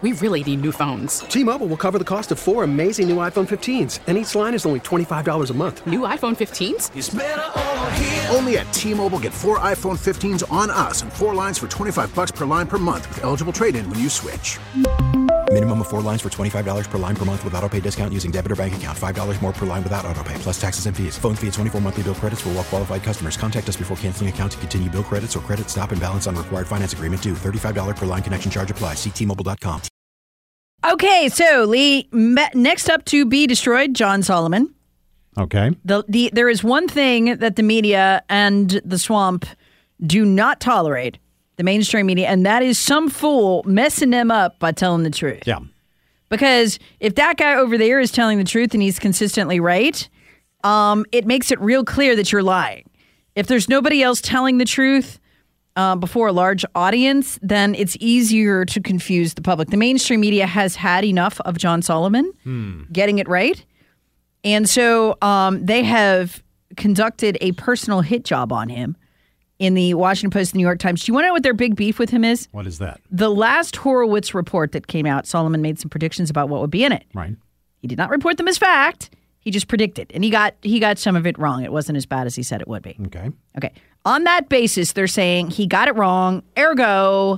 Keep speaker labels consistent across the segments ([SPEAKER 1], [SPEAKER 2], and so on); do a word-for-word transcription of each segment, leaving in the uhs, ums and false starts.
[SPEAKER 1] We really need new phones.
[SPEAKER 2] T-Mobile will cover the cost of four amazing new iPhone fifteens, and each line is only twenty-five dollars a month.
[SPEAKER 1] New iPhone fifteens?
[SPEAKER 3] It's better over here.
[SPEAKER 4] Only at T-Mobile, get four iPhone fifteens on us and four lines for twenty-five dollars per line per month with eligible trade-in when you switch.
[SPEAKER 5] Minimum of four lines for twenty-five dollars per line per month with autopay discount using debit or bank account. five dollars more per line without autopay, plus taxes and fees. Phone fee at twenty-four monthly bill credits for well-qualified customers. Contact us before canceling account to continue bill credits or credit stop and balance on required finance agreement due. thirty-five dollars per line connection charge applies. See T Mobile dot com.
[SPEAKER 6] Okay, so Lee, next up to be destroyed, John Solomon.
[SPEAKER 7] Okay.
[SPEAKER 6] The, the There is one thing that the media and the swamp do not tolerate, the mainstream media, and that is some fool messing them up by telling the truth.
[SPEAKER 7] Yeah.
[SPEAKER 6] Because if that guy over there is telling the truth and he's consistently right, um, it makes it real clear that you're lying. If there's nobody else telling the truth uh, before a large audience, then it's easier to confuse the public. The mainstream media has had enough of John Solomon hmm. getting it right. And so um, they have conducted a personal hit job on him in the Washington Post and New York Times. Do you want to know what their big beef with him is?
[SPEAKER 7] What is that?
[SPEAKER 6] The last Horowitz report that came out, Solomon made some predictions about what would be in it.
[SPEAKER 7] Right.
[SPEAKER 6] He did not report them as fact. He just predicted. And he got he got some of it wrong. It wasn't as bad as he said it would be.
[SPEAKER 7] Okay.
[SPEAKER 6] Okay. On that basis, they're saying he got it wrong. Ergo,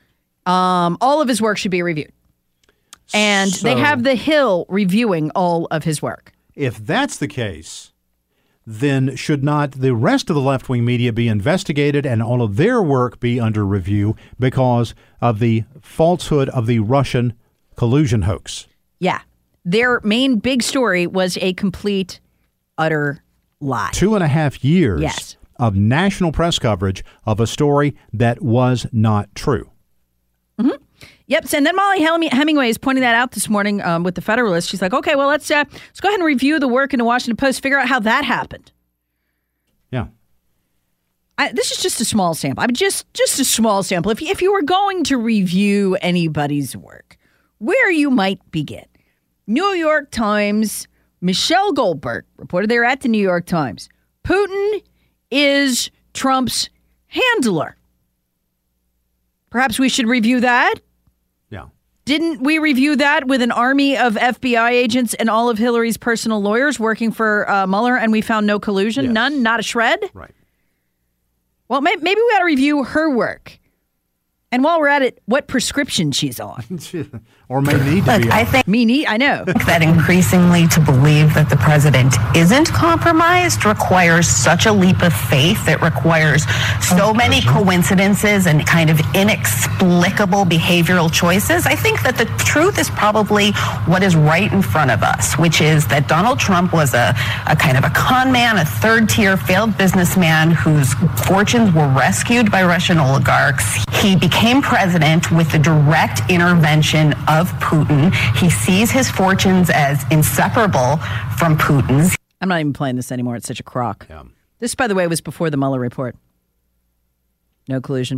[SPEAKER 6] um, all of his work should be reviewed. And
[SPEAKER 7] So-
[SPEAKER 6] they have The Hill reviewing all of his work.
[SPEAKER 7] If that's the case, then should not the rest of the left-wing media be investigated and all of their work be under review because of the falsehood of the Russian collusion hoax?
[SPEAKER 6] Yeah. Their main big story was a complete, utter lie.
[SPEAKER 7] Two and a half years
[SPEAKER 6] Yes.
[SPEAKER 7] of national press coverage of a story that was not true.
[SPEAKER 6] Mm-hmm. Yep. And then Molly Hemingway is pointing that out this morning um, with the Federalist. She's like, okay, well, let's uh, let's go ahead and review the work in the Washington Post, figure out how that happened.
[SPEAKER 7] Yeah.
[SPEAKER 6] I, this is just a small sample. I mean, just just a small sample. If if you were going to review anybody's work, where you might begin. New York Times, Michelle Goldberg reported there at the New York Times. Putin is Trump's handler. Perhaps we should review that.
[SPEAKER 7] Yeah.
[SPEAKER 6] Didn't we review that with an army of F B I agents and all of Hillary's personal lawyers working for uh, Mueller, and we found no collusion?
[SPEAKER 7] Yes.
[SPEAKER 6] None? Not a shred?
[SPEAKER 7] Right.
[SPEAKER 6] Well, may- maybe we ought to review her work. And while we're at it, what prescription she's on.
[SPEAKER 7] Or may need to
[SPEAKER 8] Look,
[SPEAKER 7] be on.
[SPEAKER 8] I think
[SPEAKER 6] Me need, I know.
[SPEAKER 8] that increasingly to believe that the president isn't compromised requires such a leap of faith. It requires so many coincidences and kind of inexplicable behavioral choices. I think that the truth is probably what is right in front of us, which is that Donald Trump was a, a kind of a con man, a third-tier failed businessman whose fortunes were rescued by Russian oligarchs. He became president with the direct intervention of Putin. He sees his fortunes as inseparable from Putin's.
[SPEAKER 6] I'm not even playing this anymore. It's such a crock.
[SPEAKER 7] Yeah.
[SPEAKER 6] This, by the way, was before the Mueller report. No collusion.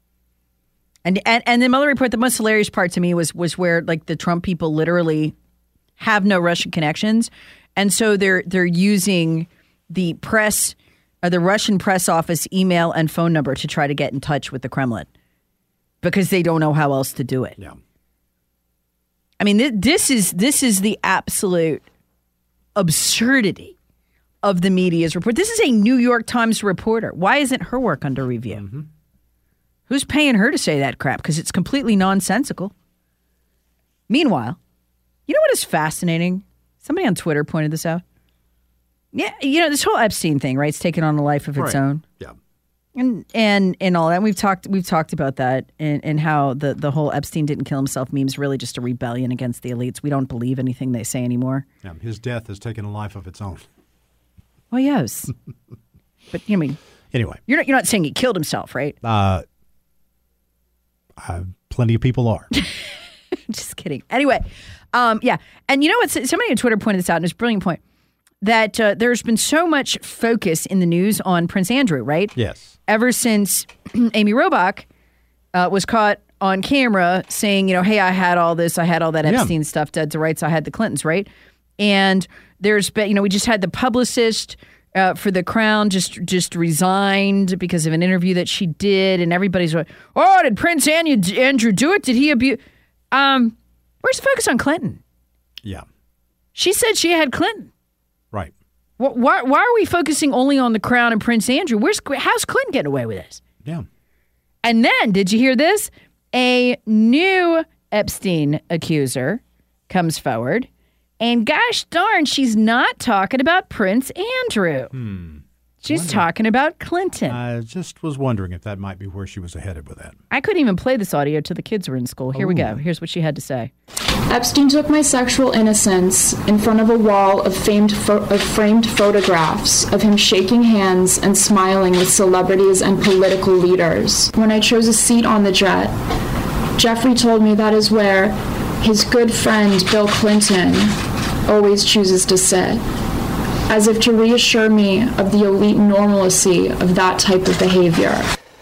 [SPEAKER 6] And and and the Mueller report, the most hilarious part to me was was where like the Trump people literally have no Russian connections, and so they're they're using the press or the Russian press office email and phone number to try to get in touch with the Kremlin because they don't know how else to do it.
[SPEAKER 7] Yeah.
[SPEAKER 6] I mean, th- this is this is the absolute absurdity of the media's report. This is a New York Times reporter. Why isn't her work under review?
[SPEAKER 7] Mm-hmm.
[SPEAKER 6] Who's paying her to say that crap? Because it's completely nonsensical. Meanwhile, you know what is fascinating? Somebody on Twitter pointed this out. Yeah, you know, this whole Epstein thing, right? It's taken on a life of its
[SPEAKER 7] Right.
[SPEAKER 6] own.
[SPEAKER 7] Yeah.
[SPEAKER 6] And and and all that. We've talked we've talked about that and, and how the, the whole Epstein didn't kill himself meme is really just a rebellion against the elites. We don't believe anything they say anymore.
[SPEAKER 7] Yeah. His death has taken a life of its own.
[SPEAKER 6] Well, yes. But you know, I mean,
[SPEAKER 7] Anyway,
[SPEAKER 6] you're not you're not saying he killed himself, right?
[SPEAKER 7] uh, uh, plenty of people are.
[SPEAKER 6] Just kidding. Anyway, um, yeah. And you know what? Somebody on Twitter pointed this out, and it's a brilliant point, that uh, there's been so much focus in the news on Prince Andrew, right?
[SPEAKER 7] Yes.
[SPEAKER 6] Ever since Amy Robach uh, was caught on camera saying, you know, hey, I had all this, I had all that Epstein
[SPEAKER 7] Yeah.
[SPEAKER 6] stuff, dead to rights, I had the Clintons, right? And there's been, you know, we just had the publicist uh, for the Crown just just resigned because of an interview that she did, and everybody's like, oh, did Prince Andrew do it? Did he abuse? Um, where's the focus on Clinton?
[SPEAKER 7] Yeah.
[SPEAKER 6] She said she had Clinton.
[SPEAKER 7] Right.
[SPEAKER 6] Wh- Why, why are we focusing only on the Crown and Prince Andrew? Where's how's Clinton getting away with this?
[SPEAKER 7] Yeah.
[SPEAKER 6] And then, did you hear this? A new Epstein accuser comes forward, and gosh darn, she's not talking about Prince Andrew.
[SPEAKER 7] Hmm.
[SPEAKER 6] She's
[SPEAKER 7] Wonder.
[SPEAKER 6] talking about Clinton.
[SPEAKER 7] I just was wondering if that might be where she was headed with that.
[SPEAKER 6] I couldn't even play this audio till the kids were in school. Here we go. Here's what she had to say.
[SPEAKER 3] Epstein took my sexual innocence in front of a wall of, famed pho- of framed photographs of him shaking hands and smiling with celebrities and political leaders. When I chose a seat on the jet, Jeffrey told me that is where his good friend Bill Clinton always chooses to sit, as if to reassure me of the elite normalcy of that type of behavior.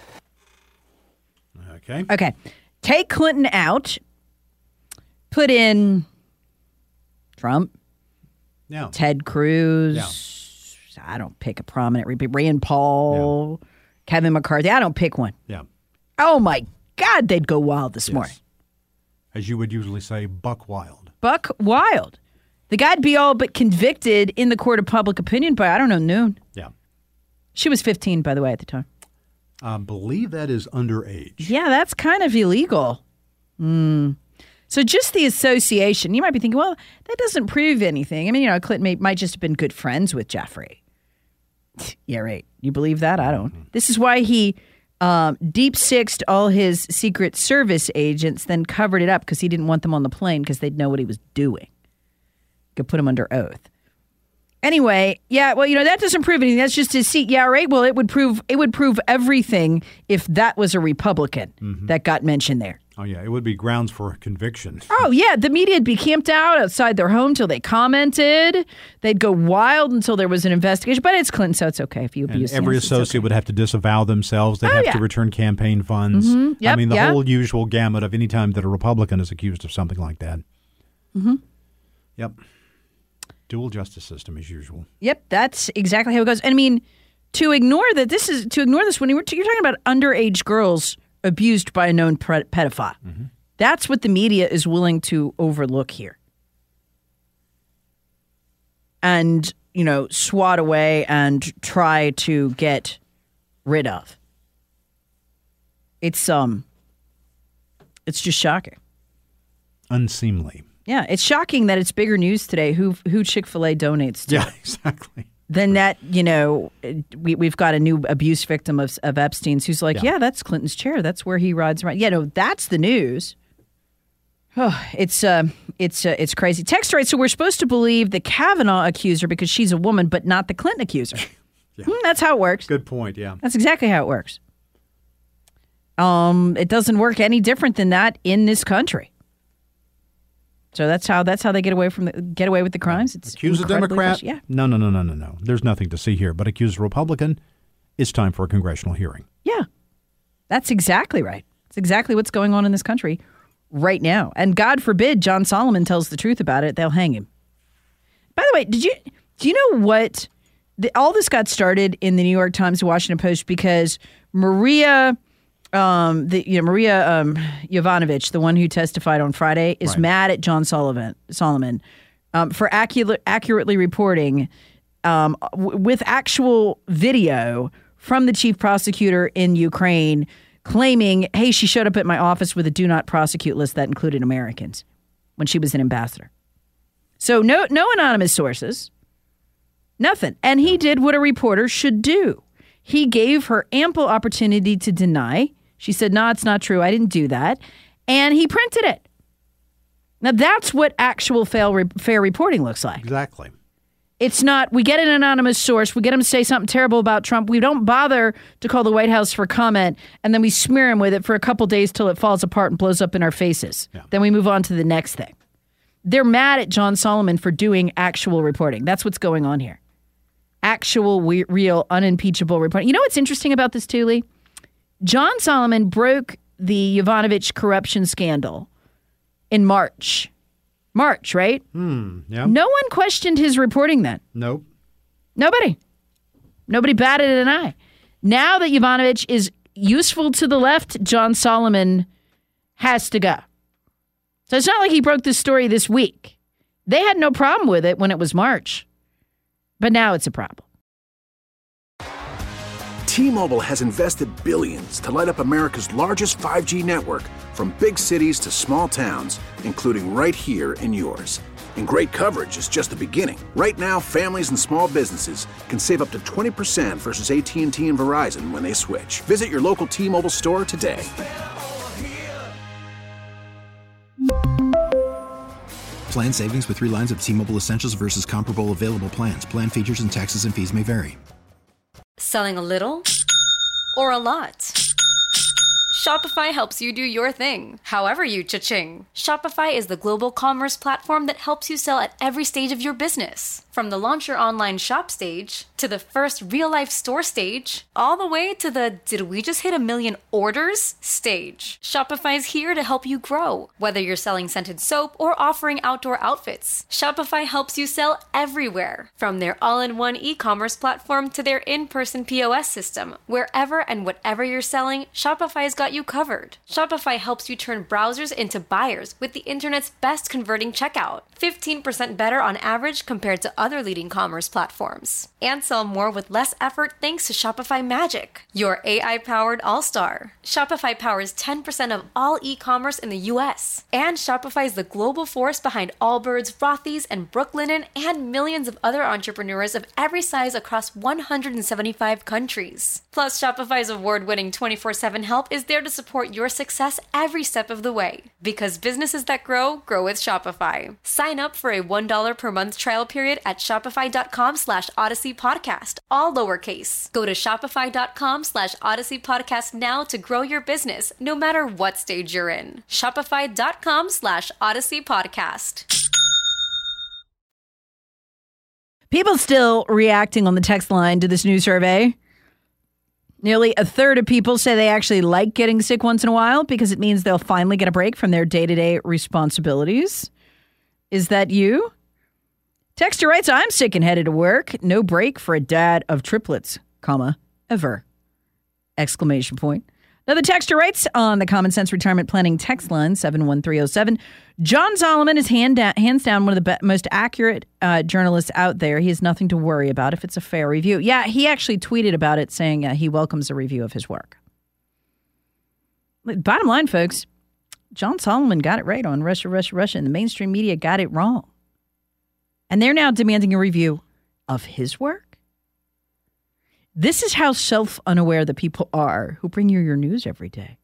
[SPEAKER 7] Okay.
[SPEAKER 6] Okay. Take Clinton out. Put in Trump,
[SPEAKER 7] Yeah.
[SPEAKER 6] Ted Cruz. I don't pick a prominent repeat. Rand Paul, yeah. Kevin McCarthy. I don't pick one.
[SPEAKER 7] Yeah.
[SPEAKER 6] Oh, my God, they'd go wild this
[SPEAKER 7] Yes.
[SPEAKER 6] morning.
[SPEAKER 7] As you would usually say, buck wild.
[SPEAKER 6] Buck wild. The guy'd be all but convicted in the court of public opinion by, I don't know, noon.
[SPEAKER 7] Yeah.
[SPEAKER 6] She was fifteen, by the way, at the time.
[SPEAKER 7] I believe that is underage.
[SPEAKER 6] Yeah, that's kind of illegal. Mm. So just the association, you might be thinking, well, that doesn't prove anything. I mean, you know, Clinton may, might just have been good friends with Jeffrey. Yeah, right. You believe that? I don't. Mm-hmm. This is why he um, deep-sixed all his Secret Service agents, then covered it up because he didn't want them on the plane because they'd know what he was doing. Could put him under oath. Anyway, yeah, well, you know, that doesn't prove anything. That's just his seat. Yeah, right. Well, it would prove it would prove everything if that was a Republican mm-hmm. that got mentioned there.
[SPEAKER 7] Oh, yeah. It would be grounds for conviction.
[SPEAKER 6] Oh, yeah. The media would be camped out outside their home till they commented. They'd go wild until there was an investigation. But it's Clinton, so it's okay if you abuse
[SPEAKER 7] him. Every
[SPEAKER 6] yes,
[SPEAKER 7] associate
[SPEAKER 6] okay.
[SPEAKER 7] would have to disavow themselves. They'd
[SPEAKER 6] oh,
[SPEAKER 7] have
[SPEAKER 6] yeah.
[SPEAKER 7] to return campaign funds.
[SPEAKER 6] Mm-hmm. Yep,
[SPEAKER 7] I mean, the
[SPEAKER 6] yep.
[SPEAKER 7] whole usual gamut of any time that a Republican is accused of something like that.
[SPEAKER 6] Mm-hmm.
[SPEAKER 7] Yep. Dual justice system as usual.
[SPEAKER 6] Yep, that's exactly how it goes. And I mean, to ignore that this is to ignore this when you're, you're talking about underage girls abused by a known pre- pedophile. Mm-hmm. That's what the media is willing to overlook here. And, you know, swat away and try to get rid of. It's um it's just shocking.
[SPEAKER 7] Unseemly.
[SPEAKER 6] Yeah, it's shocking that it's bigger news today who who Chick-fil-A donates to.
[SPEAKER 7] Yeah, exactly.
[SPEAKER 6] Then that, you know, we, we've got a new abuse victim of, of Epstein's who's like, yeah. yeah, that's Clinton's chair. That's where he rides around. Yeah, no, that's the news. Oh, it's uh, it's uh, it's crazy. Text right. So we're supposed to believe the Kavanaugh accuser because she's a woman, but not the Clinton accuser. yeah. hmm, that's how it works.
[SPEAKER 7] Good point. Yeah,
[SPEAKER 6] that's exactly how it works. Um, it doesn't work any different than that in this country. So that's how that's how they get away from the, get away with the crimes. It's
[SPEAKER 7] accuse a Democrat.
[SPEAKER 6] Fresh, yeah.
[SPEAKER 7] No, no, no, no, no, no. There's nothing to see here. But accuse a Republican. It's time for a congressional hearing.
[SPEAKER 6] Yeah, that's exactly right. It's exactly what's going on in this country right now. And God forbid John Solomon tells the truth about it, they'll hang him. By the way, did you do you know what? The, all this got started in the New York Times, Washington Post, because Maria. Um, the you know Maria um, Yovanovitch, the one who testified on Friday, is right. mad at John Sullivan, Solomon um, for accurate, accurately reporting um, w- with actual video from the chief prosecutor in Ukraine claiming, hey, she showed up at my office with a do not prosecute list that included Americans when she was an ambassador. So no, no anonymous sources, nothing. And he did what a reporter should do. He gave her ample opportunity to deny. She said, no, it's not true. I didn't do that. And he printed it. Now, that's what actual fair, fair reporting looks like.
[SPEAKER 7] Exactly.
[SPEAKER 6] It's not, we get an anonymous source, we get him to say something terrible about Trump, we don't bother to call the White House for comment, and then we smear him with it for a couple days till it falls apart and blows up in our faces. Yeah. Then we move on to the next thing. They're mad at John Solomon for doing actual reporting. That's what's going on here. Actual, we, real, unimpeachable reporting. You know what's interesting about this, too, Lee? John Solomon broke the Yovanovitch corruption scandal in March. March, right?
[SPEAKER 7] Hmm, yeah.
[SPEAKER 6] No one questioned his reporting then.
[SPEAKER 7] Nope.
[SPEAKER 6] Nobody. Nobody batted an eye. Now that Yovanovitch is useful to the left, John Solomon has to go. So it's not like he broke this story this week. They had no problem with it when it was March. But now it's a problem.
[SPEAKER 4] T-Mobile has invested billions to light up America's largest five G network, from big cities to small towns, including right here in yours. And great coverage is just the beginning. Right now, families and small businesses can save up to twenty percent versus A T and T and Verizon when they switch. Visit your local T-Mobile store today.
[SPEAKER 5] Plan savings with three lines of T-Mobile Essentials versus comparable available plans. Plan features and taxes and fees may vary.
[SPEAKER 9] Selling a little or a lot? Shopify helps you do your thing, however you cha-ching. Shopify is the global commerce platform that helps you sell at every stage of your business. From the launch your online shop stage, to the first real-life store stage, all the way to the did we just hit a million orders stage. Shopify is here to help you grow. Whether you're selling scented soap or offering outdoor outfits, Shopify helps you sell everywhere. From their all-in-one e-commerce platform to their in-person P O S system, wherever and whatever you're selling, Shopify's got you covered. Shopify helps you turn browsers into buyers with the internet's best converting checkout. fifteen percent better on average compared to other leading commerce platforms. And sell more with less effort thanks to Shopify Magic, your A I-powered all-star. Shopify powers ten percent of all e-commerce in the U S. And Shopify is the global force behind Allbirds, Rothy's, and Brooklinen, and millions of other entrepreneurs of every size across one hundred seventy-five countries. Plus, Shopify's award-winning twenty-four seven help is there to support your success every step of the way. Because businesses that grow, grow with Shopify. Sign up for a one dollar per month trial period at shopify.com slash Odyssey Podcast, all lowercase. Go to shopify.com slash Odyssey Podcast now to grow your business, no matter what stage you're in. Shopify.com slash Odyssey Podcast.
[SPEAKER 6] People still reacting on the text line to this new survey. Nearly a third of people say they actually like getting sick once in a while because it means they'll finally get a break from their day-to-day responsibilities. Is that you? Texter writes, I'm sick and headed to work. No break for a dad of triplets, comma, ever. Exclamation point. Another texter writes on the Common Sense Retirement Planning text line, seven one three oh seven. John Solomon is hand da- hands down one of the be- most accurate uh, journalists out there. He has nothing to worry about if it's a fair review. Yeah, he actually tweeted about it saying uh, he welcomes a review of his work. Bottom line, folks, John Solomon got it right on Russia, Russia, Russia, and the mainstream media got it wrong. And they're now demanding a review of his work. This is how self-unaware the people are who bring you your news every day.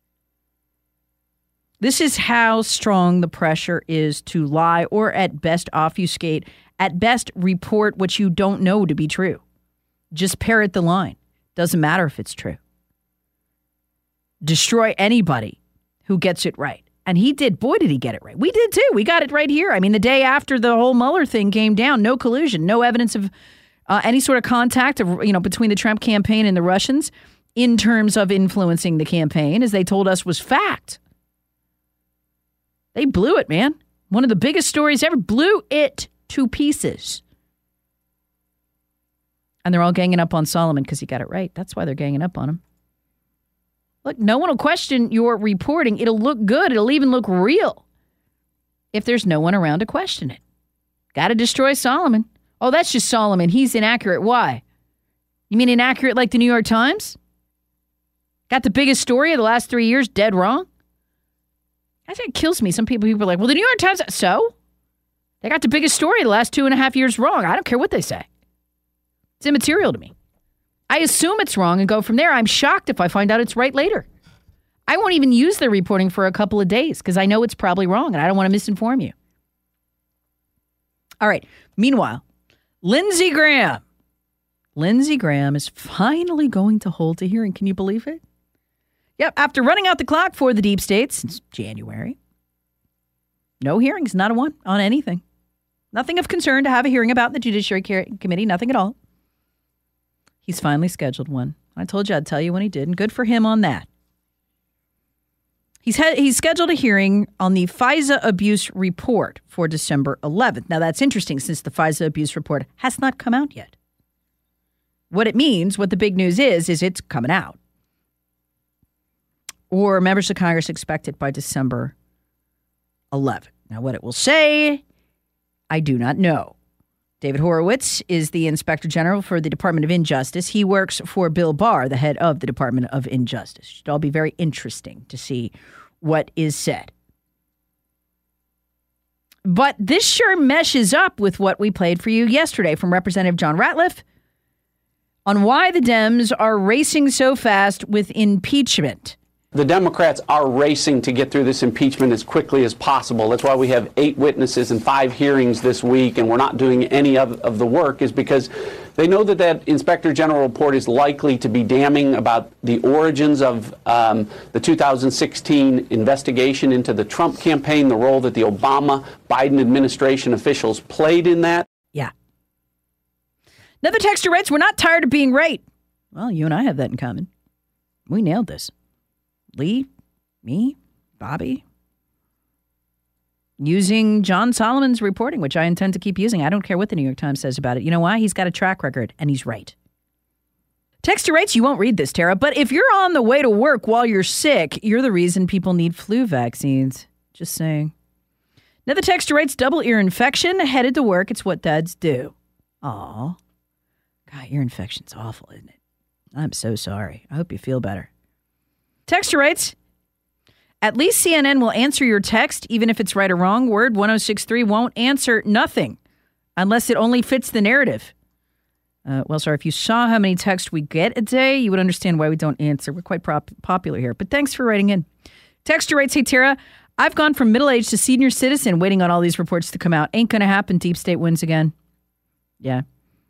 [SPEAKER 6] This is how strong the pressure is to lie or at best obfuscate, at best report what you don't know to be true. Just parrot the line. Doesn't matter if it's true. Destroy anybody who gets it right. And he did. Boy, did he get it right. We did too. We got it right here. I mean, the day after the whole Mueller thing came down, no collusion, no evidence of uh, any sort of contact of, you know, between the Trump campaign and the Russians in terms of influencing the campaign, as they told us was fact. They blew it, man. One of the biggest stories ever. Blew it to pieces. And they're all ganging up on Solomon because he got it right. That's why they're ganging up on him. Look, no one will question your reporting. It'll look good. It'll even look real if there's no one around to question it. Got to destroy Solomon. Oh, that's just Solomon. He's inaccurate. Why? You mean inaccurate like the New York Times? Got the biggest story of the last three years dead wrong? I think it kills me. Some people, people are like, well, the New York Times, so? They got the biggest story of the last two and a half years wrong. I don't care what they say. It's immaterial to me. I assume it's wrong and go from there. I'm shocked if I find out it's right later. I won't even use their reporting for a couple of days because I know it's probably wrong and I don't want to misinform you. All right. Meanwhile, Lindsey Graham. Lindsey Graham is finally going to hold a hearing. Can you believe it? Yep. After running out the clock for the deep state since January. No hearings, not a one on anything. Nothing of concern to have a hearing about in the Judiciary Committee. Nothing at all. He's finally scheduled one. I told you I'd tell you when he did, and good for him on that. He's had, he's scheduled a hearing on the FISA abuse report for December eleventh. Now, that's interesting since the FISA abuse report has not come out yet. What it means, what the big news is, is it's coming out. Or members of Congress expect it by December eleven. Now, what it will say, I do not know. David Horowitz is the Inspector General for the Department of Injustice. He works for Bill Barr, the head of the Department of Injustice. It should all be very interesting to see what is said. But this sure meshes up with what we played for you yesterday from Representative John Ratliff on why the Dems are racing so fast with impeachment.
[SPEAKER 10] The Democrats are racing to get through this impeachment as quickly as possible. That's why we have eight witnesses and five hearings this week, and we're not doing any of, of the work, is because they know that that Inspector General report is likely to be damning about the origins of um, the two thousand sixteen investigation into the Trump campaign, the role that the Obama-Biden administration officials played in that.
[SPEAKER 6] Yeah. Another texter writes, we're not tired of being right. Well, you and I have that in common. We nailed this. Lee, me, Bobby, using John Solomon's reporting, which I intend to keep using. I don't care what the New York Times says about it. You know why? He's got a track record, and he's right. Texter writes, you won't read this, Tara, but if you're on the way to work while you're sick, you're the reason people need flu vaccines. Just saying. Another texter writes, double ear infection, headed to work. It's what dads do. Aw. God, ear infection's awful, isn't it? I'm so sorry. I hope you feel better. Texter writes, at least C N N will answer your text, even if it's right or wrong. Word one oh six three won't answer nothing unless it only fits the narrative. Uh, well, sorry, if you saw how many texts we get a day, you would understand why we don't answer. We're quite prop- popular here. But thanks for writing in. Texter writes, hey, Tara, I've gone from middle-aged to senior citizen waiting on all these reports to come out. Ain't going to happen. Deep state wins again. Yeah.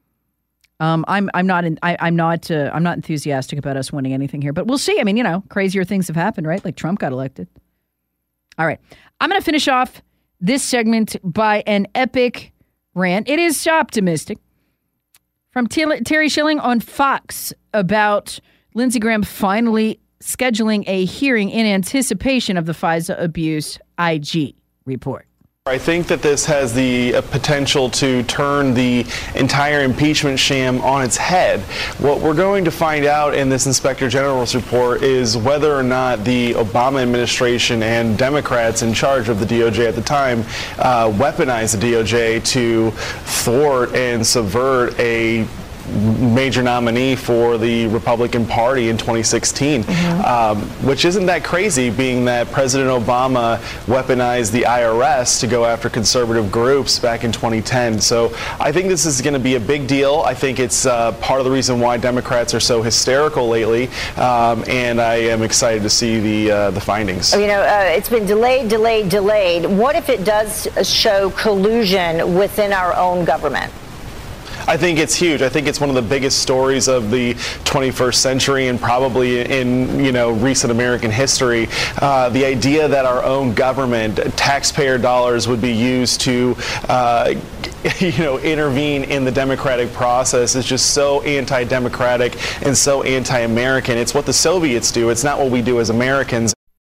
[SPEAKER 6] Um, I'm I'm not in, I, I'm not uh, I'm not enthusiastic about us winning anything here, but we'll see. I mean, you know, crazier things have happened, right? Like Trump got elected. All right, I'm going to finish off this segment by an epic rant. It is optimistic from T- Terry Schilling on Fox about Lindsey Graham finally scheduling a hearing in anticipation of the FISA abuse I G report.
[SPEAKER 11] I think that this has the uh, potential to turn the entire impeachment sham on its head. What we're going to find out in this Inspector General's report is whether or not the Obama administration and Democrats in charge of the D O J at the time uh, weaponized the D O J to thwart and subvert a major nominee for the Republican Party in twenty sixteen, mm-hmm. um, which isn't that crazy, being that President Obama weaponized the I R S to go after conservative groups back in twenty ten. So I think this is going to be a big deal. I think it's uh, part of the reason why Democrats are so hysterical lately, um, and I am excited to see the uh, the findings.
[SPEAKER 12] You know, uh, it's been delayed, delayed, delayed. What if it does show collusion within our own government?
[SPEAKER 11] I think it's huge. I think it's one of the biggest stories of the twenty-first century and probably in, you know, recent American history. Uh, the idea that our own government, taxpayer dollars, would be used to, uh, you know, intervene in the democratic process is just so anti-democratic and so anti-American. It's what the Soviets do. It's not what we do as Americans.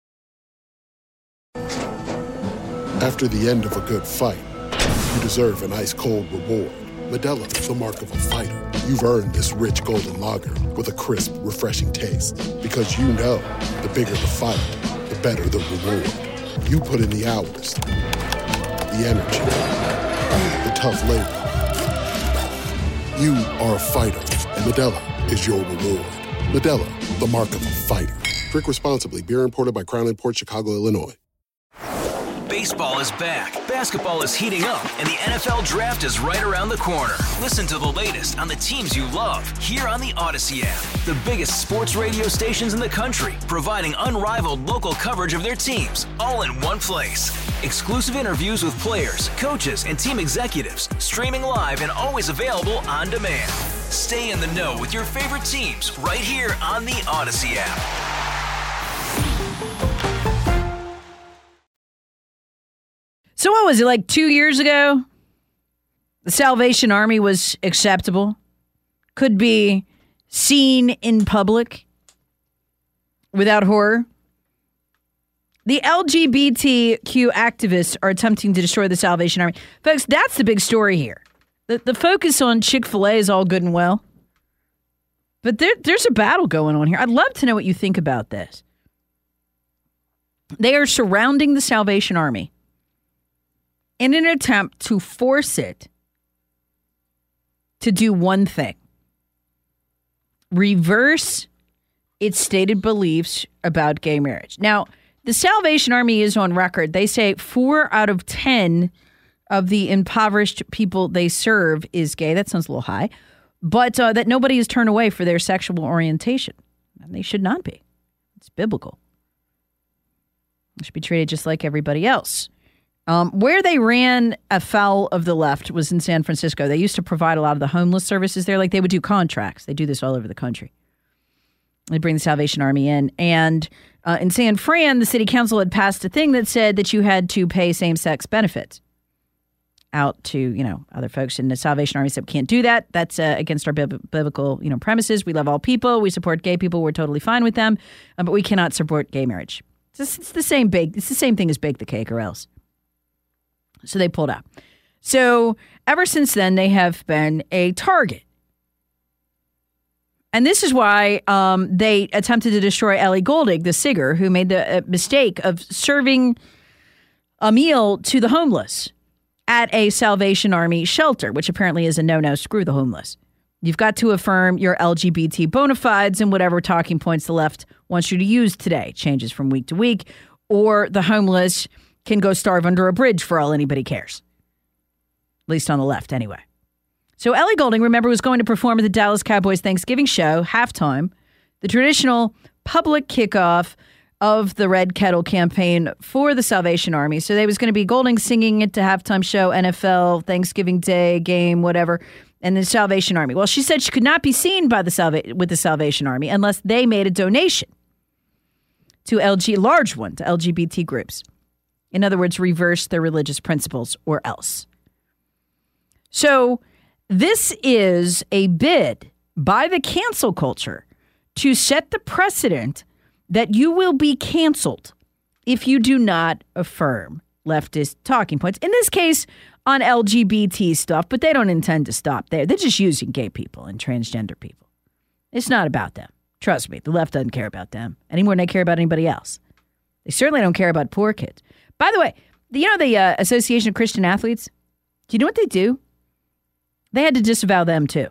[SPEAKER 13] After the end of a good fight, you deserve an ice-cold reward. Modelo, the mark of a fighter. You've earned this rich golden lager with a crisp, refreshing taste. Because you know, the bigger the fight, the better the reward. You put in the hours, the energy, the tough labor. You are a fighter, and Modelo is your reward. Modelo, the mark of a fighter. Drink responsibly. Beer imported by Crown Imports, Chicago, Illinois.
[SPEAKER 14] Baseball is back, basketball is heating up, and the N F L Draft is right around the corner. Listen to the latest on the teams you love here on the Odyssey app. The biggest sports radio stations in the country, providing unrivaled local coverage of their teams, all in one place. Exclusive interviews with players, coaches, and team executives, streaming live and always available on demand. Stay in the know with your favorite teams right here on the Odyssey app.
[SPEAKER 6] So what was it, like two years ago? The Salvation Army was acceptable, could be seen in public without horror. The L G B T Q activists are attempting to destroy the Salvation Army. Folks, that's the big story here. The, the focus on Chick-fil-A is all good and well, but there, there's a battle going on here. I'd love to know what you think about this. They are surrounding the Salvation Army in an attempt to force it to do one thing: reverse its stated beliefs about gay marriage. Now, the Salvation Army is on record. They say four out of ten of the impoverished people they serve is gay. That sounds a little high. But uh, that nobody is turned away for their sexual orientation. And they should not be. It's biblical. They should be treated just like everybody else. Um, where they ran afoul of the left was in San Francisco. They used to provide a lot of the homeless services there. Like, they would do contracts. They do this all over the country. They bring the Salvation Army in. And uh, in San Fran, the city council had passed a thing that said that you had to pay same-sex benefits out to, you know, other folks. And the Salvation Army said, we can't do that. That's uh, against our bib- biblical, you know, premises. We love all people. We support gay people. We're totally fine with them. Uh, but we cannot support gay marriage. It's, just, it's the same bake. It's the same thing as bake the cake or else. So they pulled out. So ever since then, they have been a target. And this is why um, they attempted to destroy Ellie Goulding, the singer, who made the uh, mistake of serving a meal to the homeless at a Salvation Army shelter, which apparently is a no-no. Screw the homeless. You've got to affirm your L G B T bona fides and whatever talking points the left wants you to use today. Changes from week to week. Or the homeless can go starve under a bridge for all anybody cares. At least on the left, anyway. So Ellie Goulding, remember, was going to perform at the Dallas Cowboys Thanksgiving show, halftime, the traditional public kickoff of the Red Kettle campaign for the Salvation Army. So they was going to be Goulding singing at the halftime show, N F L, Thanksgiving Day game, whatever, and the Salvation Army. Well, she said she could not be seen by the Salva- with the Salvation Army unless they made a donation to L G, large one, to L G B T groups. In other words, reverse their religious principles or else. So this is a bid by the cancel culture to set the precedent that you will be canceled if you do not affirm leftist talking points. In this case, on L G B T stuff, but they don't intend to stop there. They're just using gay people and transgender people. It's not about them. Trust me, the left doesn't care about them any more than they care about anybody else. They certainly don't care about poor kids. By the way, you know the uh, Association of Christian Athletes? Do you know what they do? They had to disavow them too.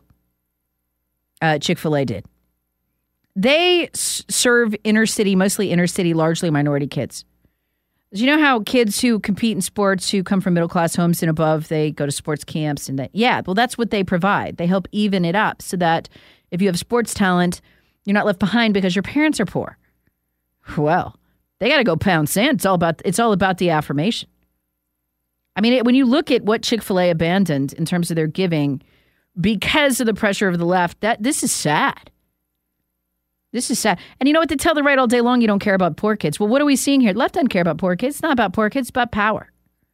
[SPEAKER 6] Uh, Chick-fil-A did. They s- serve inner city, mostly inner city, largely minority kids. Do you know how kids who compete in sports, who come from middle class homes and above, they go to sports camps and that? Yeah, well, that's what they provide. They help even it up so that if you have sports talent, you're not left behind because your parents are poor. Well, they got to go pound sand. It's all about it's all about the affirmation. I mean, it, when you look at what Chick-fil-A abandoned in terms of their giving because of the pressure of the left, that this is sad. This is sad. And you know what? They tell the right all day long, you don't care about poor kids. Well, what are we seeing here? The left doesn't care about poor kids. It's not about poor kids. It's about power.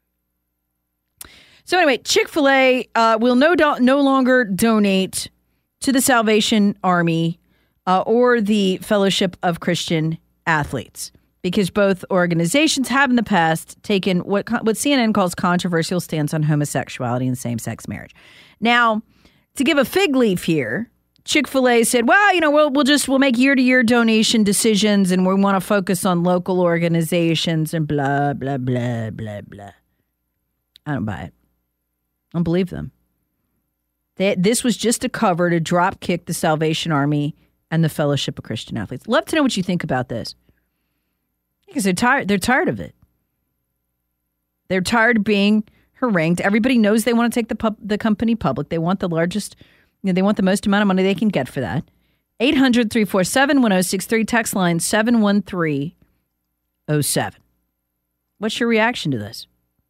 [SPEAKER 6] So anyway, Chick-fil-A uh, will no, do- no longer donate to the Salvation Army uh, or the Fellowship of Christian Athletes because both organizations have in the past taken what what C N N calls controversial stance on homosexuality and same-sex marriage. Now, to give a fig leaf here, Chick-fil-A said, well, you know, we'll, we'll just, we'll make year-to-year donation decisions and we want to focus on local organizations and blah, blah, blah, blah, blah. I don't buy it. I don't believe them. They, this was just a cover to drop kick the Salvation Army and the Fellowship of Christian Athletes. Love to know what you think about this. Because they're tired, they're tired of it. They're tired of being harangued. Everybody knows they want to take the pub, the company public. They want the largest... You know, they want the most amount of money they can get for that. eight hundred, three four seven, one oh six three, text line seven one three oh seven. What's your reaction to this?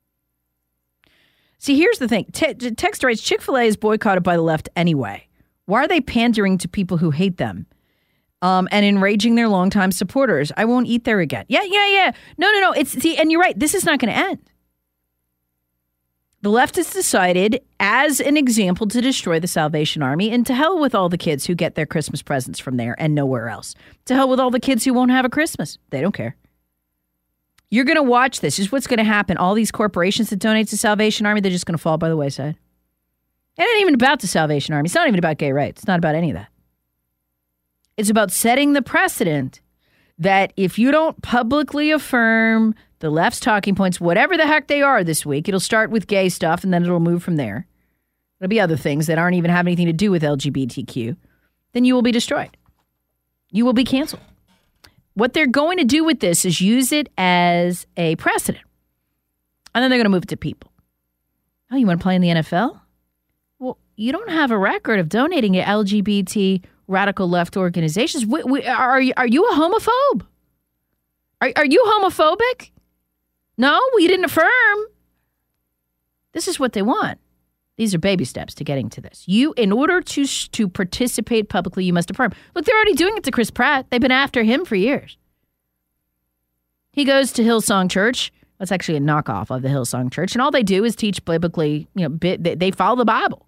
[SPEAKER 6] See, here's the thing. Te- text writes, Chick-fil-A is boycotted by the left anyway. Why are they pandering to people who hate them um, and enraging their longtime supporters? I won't eat there again. Yeah, yeah, yeah. No, no, no. It's see, and you're right. This is not going to end. The left has decided, as an example, to destroy the Salvation Army, and to hell with all the kids who get their Christmas presents from there and nowhere else. To hell with all the kids who won't have a Christmas. They don't care. You're going to watch this. This is what's going to happen. All these corporations that donate to Salvation Army, they're just going to fall by the wayside. It ain't even about the Salvation Army. It's not even about gay rights. It's not about any of that. It's about setting the precedent that if you don't publicly affirm the left's talking points, whatever the heck they are this week. It'll start with gay stuff, and then it'll move from there. There'll be other things that aren't even have anything to do with L G B T Q. Then you will be destroyed. You will be canceled. What they're going to do with this is use it as a precedent. And then they're going to move it to people. Oh, you want to play in the N F L? Well, you don't have a record of donating to L G B T radical left organizations. We, we, are, are you a homophobe? Are, are you homophobic? No, we didn't affirm. This is what they want. These are baby steps to getting to this. You, in order to to participate publicly, you must affirm. Look, they're already doing it to Chris Pratt. They've been after him for years. He goes to Hillsong Church. That's actually a knockoff of the Hillsong Church. And all they do is teach biblically, you know, they, they follow the Bible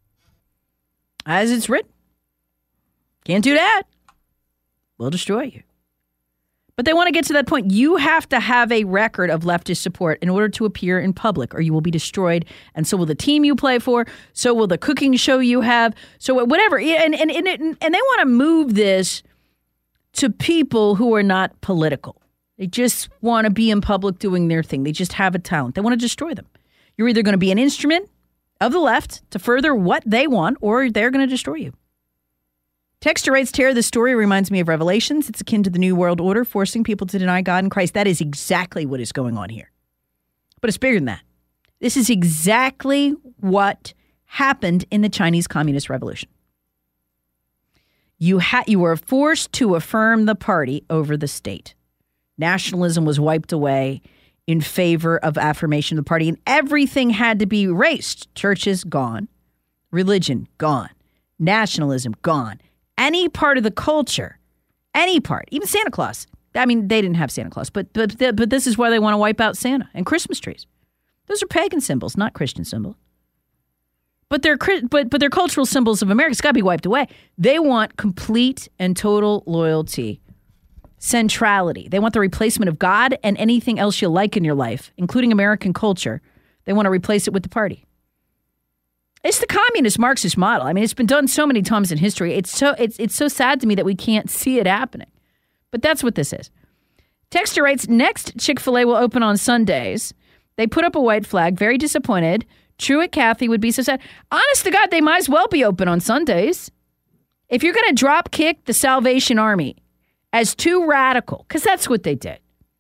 [SPEAKER 6] as it's written. Can't do that. We'll destroy you. But they want to get to that point. You have to have a record of leftist support in order to appear in public, or you will be destroyed. And so will the team you play for. So will the cooking show you have. So whatever. And, and, and, and they want to move this to people who are not political. They just want to be in public doing their thing. They just have a talent. They want to destroy them. You're either going to be an instrument of the left to further what they want, or they're going to destroy you. Texture writes, Tara, this story reminds me of Revelations. It's akin to the New World Order, forcing people to deny God and Christ. That is exactly what is going on here. But it's bigger than that. This is exactly what happened in the Chinese Communist Revolution. You, ha- you were forced to affirm the party over the state. Nationalism was wiped away in favor of affirmation of the party, and everything had to be erased. Churches, gone. Religion, gone. Nationalism, gone. Any part of the culture, any part, even Santa Claus. I mean, they didn't have Santa Claus, but but but this is why they want to wipe out Santa and Christmas trees. Those are pagan symbols, not Christian symbols. But they're but but they're cultural symbols of America. It's got to be wiped away. They want complete and total loyalty, centrality. They want the replacement of God and anything else you like in your life, including American culture. They want to replace it with the party. It's the communist Marxist model. I mean, it's been done so many times in history. It's so it's it's so sad to me that we can't see it happening. But that's what this is. Texter writes, next Chick-fil-A will open on Sundays. They put up a white flag, very disappointed. Truett Cathy would be so sad. Honest to God, they might as well be open on Sundays. If you're going to drop kick the Salvation Army as too radical, because that's what they did,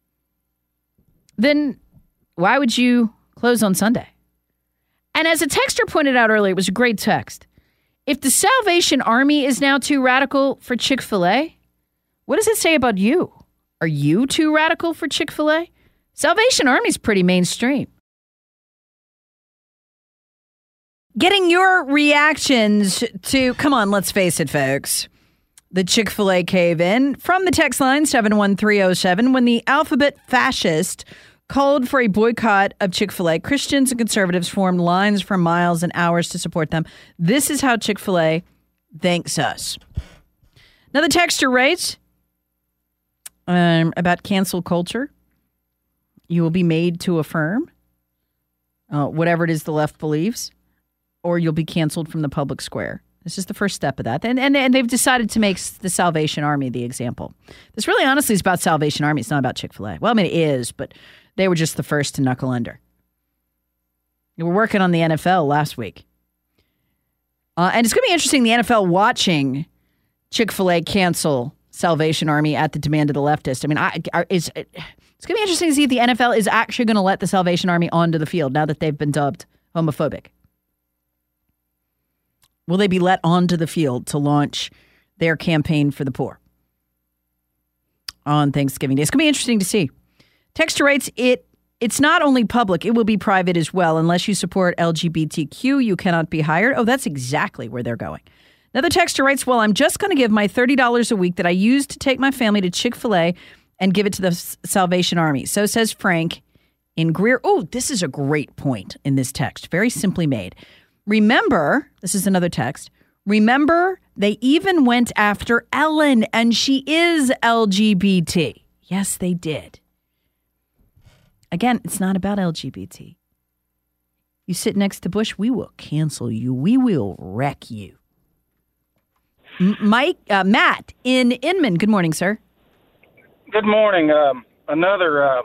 [SPEAKER 6] then why would you close on Sunday? And as a texter pointed out earlier, it was a great text. If the Salvation Army is now too radical for Chick-fil-A, what does it say about you? Are you too radical for Chick-fil-A? Salvation Army's pretty mainstream. Getting your reactions to, come on, let's face it, folks, the Chick-fil-A cave-in from the text line seven one three oh seven, when the alphabet fascist called for a boycott of Chick-fil-A, Christians and conservatives formed lines for miles and hours to support them. This is how Chick-fil-A thanks us. Now the texter writes um, about cancel culture. You will be made to affirm uh, whatever it is the left believes, or you'll be canceled from the public square. This is the first step of that. And, and, and they've decided to make the Salvation Army the example. This really honestly is about Salvation Army. It's not about Chick-fil-A. Well, I mean, it is, but they were just the first to knuckle under. We were working on the N F L last week. Uh, and it's going to be interesting, the N F L watching Chick-fil-A cancel Salvation Army at the demand of the leftist. I mean, I, are, is, it's going to be interesting to see if the N F L is actually going to let the Salvation Army onto the field now that they've been dubbed homophobic. Will they be let onto the field to launch their campaign for the poor on Thanksgiving Day? It's going to be interesting to see. Texter writes, it, it's not only public, it will be private as well. Unless you support L G B T Q, you cannot be hired. Oh, that's exactly where they're going. Another texter writes, well, I'm just going to give my thirty dollars a week that I use to take my family to Chick-fil-A and give it to the Salvation Army. So says Frank in Greer. Oh, this is a great point in this text. Very simply made. Remember, this is another text. Remember, they even went after Ellen, and she is L G B T. Yes, they did. Again, it's not about L G B T. You sit next to Bush, we will cancel you. We will wreck you. M- Mike, uh, Matt in Inman. Good morning, sir.
[SPEAKER 15] Good morning. Um, another um,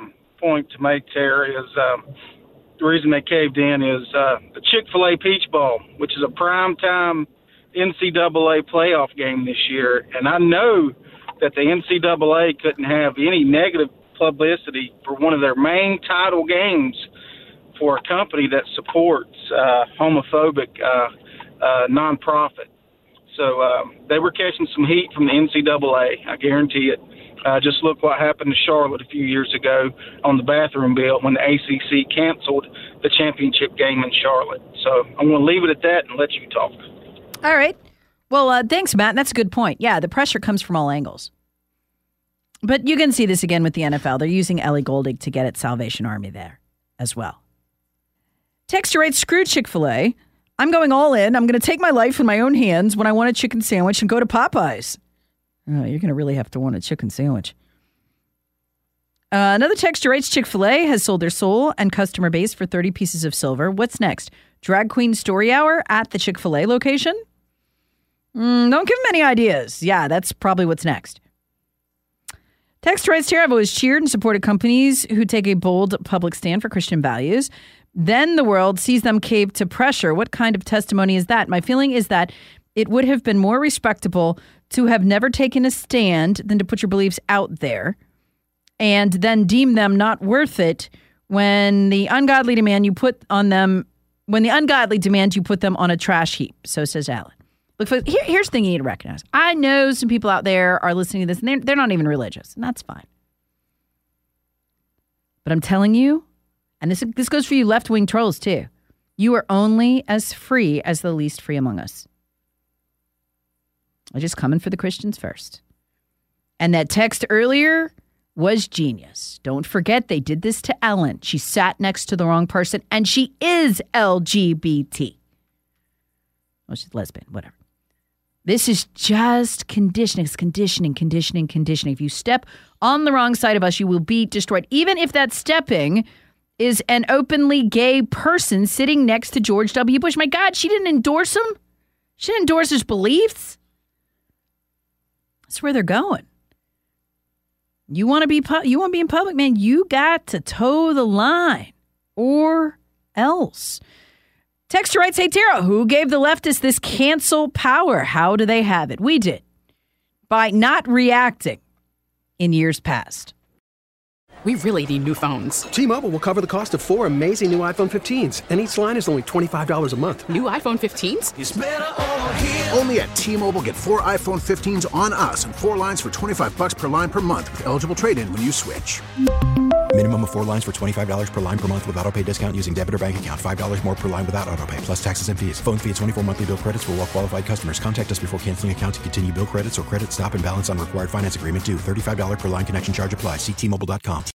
[SPEAKER 15] point to make, Tara, is um, the reason they caved in is uh, the Chick-fil-A Peach Bowl, which is a primetime N C double A playoff game this year. And I know that the N C double A couldn't have any negative publicity for one of their main title games for a company that supports uh, homophobic uh, uh, nonprofit. So um, they were catching some heat from the N C double A, I guarantee it. Uh, just look what happened to Charlotte a few years ago on the bathroom bill when the A C C canceled the championship game in Charlotte. So I'm going to leave it at that and let you talk.
[SPEAKER 6] All right. Well, uh, thanks, Matt. That's a good point. Yeah, the pressure comes from all angles. But you can see this again with the N F L. They're using Ellie Goulding to get at Salvation Army there as well. Texter writes, screw Chick-fil-A. I'm going all in. I'm going to take my life in my own hands when I want a chicken sandwich and go to Popeyes. Oh, you're going to really have to want a chicken sandwich. Uh, another texter writes, Chick-fil-A has sold their soul and customer base for thirty pieces of silver. What's next? Drag Queen Story Hour at the Chick-fil-A location? Mm, don't give them any ideas. Yeah, that's probably what's next. Text writes here, I've always cheered and supported companies who take a bold public stand for Christian values. Then the world sees them cave to pressure. What kind of testimony is that? My feeling is that it would have been more respectable to have never taken a stand than to put your beliefs out there and then deem them not worth it when the ungodly demand you put on them, when the ungodly demand you put them on a trash heap. So says Alan. Look, for, here, here's the thing you need to recognize. I know some people out there are listening to this, and they're, they're not even religious, and that's fine. But I'm telling you, and this this goes for you left-wing trolls, too, you are only as free as the least free among us. I'm just coming for the Christians first. And that text earlier was genius. Don't forget, they did this to Ellen. She sat next to the wrong person, and she is L G B T. Well, she's lesbian, whatever. This is just conditioning. It's conditioning, conditioning, conditioning. If you step on the wrong side of us, you will be destroyed. Even if that stepping is an openly gay person sitting next to George W. Bush. My God, she didn't endorse him. She didn't endorse his beliefs. That's where they're going. You want to be pu- you want to be in public, man, you got to toe the line or else. Texter writes, hey, Tara, who gave the leftists this cancel power? How do they have it? We did. By not reacting in years past.
[SPEAKER 1] We really need new phones.
[SPEAKER 2] T-Mobile will cover the cost of four amazing new iPhone fifteens, and each line is only twenty-five dollars a month.
[SPEAKER 1] New iPhone fifteens?
[SPEAKER 4] It's better over here. Only at T-Mobile, get four iPhone fifteens on us and four lines for twenty-five dollars per line per month with eligible trade-in when you switch.
[SPEAKER 5] Minimum of four lines for twenty-five dollars per line per month with autopay discount using debit or bank account. five dollars more per line without autopay, plus taxes and fees. Phone fee at twenty-four monthly bill credits for well-qualified customers. Contact us before canceling account to continue bill credits or credit stop and balance on required finance agreement due. thirty-five dollars per line connection charge applies. See T Mobile dot com.